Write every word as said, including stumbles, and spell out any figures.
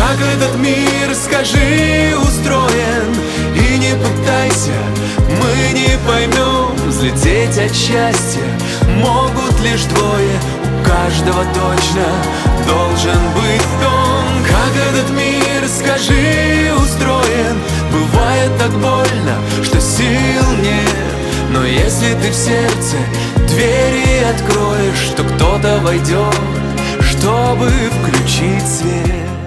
Как этот мир, скажи, устроен? И не пытайся, мы не поймем. Взлететь от счастья могут лишь двое, у каждого точно должен быть дом. Как этот мир, скажи, устроен? Бывает так больно, что сил нет, но если ты в сердце двери откроешь, то кто-то войдет, чтобы включить свет.